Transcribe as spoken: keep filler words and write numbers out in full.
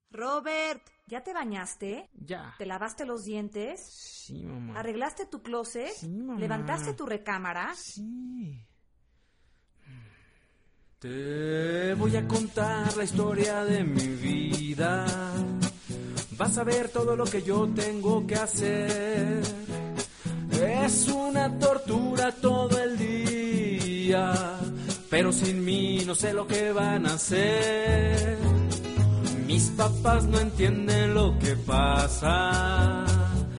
Robert, ¿ya te bañaste? Ya. ¿Te lavaste los dientes? Sí, mamá. ¿Arreglaste tu closet? Sí, mamá. ¿Levantaste tu recámara? Sí. Te voy a contar la historia de mi vida. Vas a ver todo lo que yo tengo que hacer. Es una tortura todo el día, pero sin mí no sé lo que van a hacer. Mis papás no entienden lo que pasa.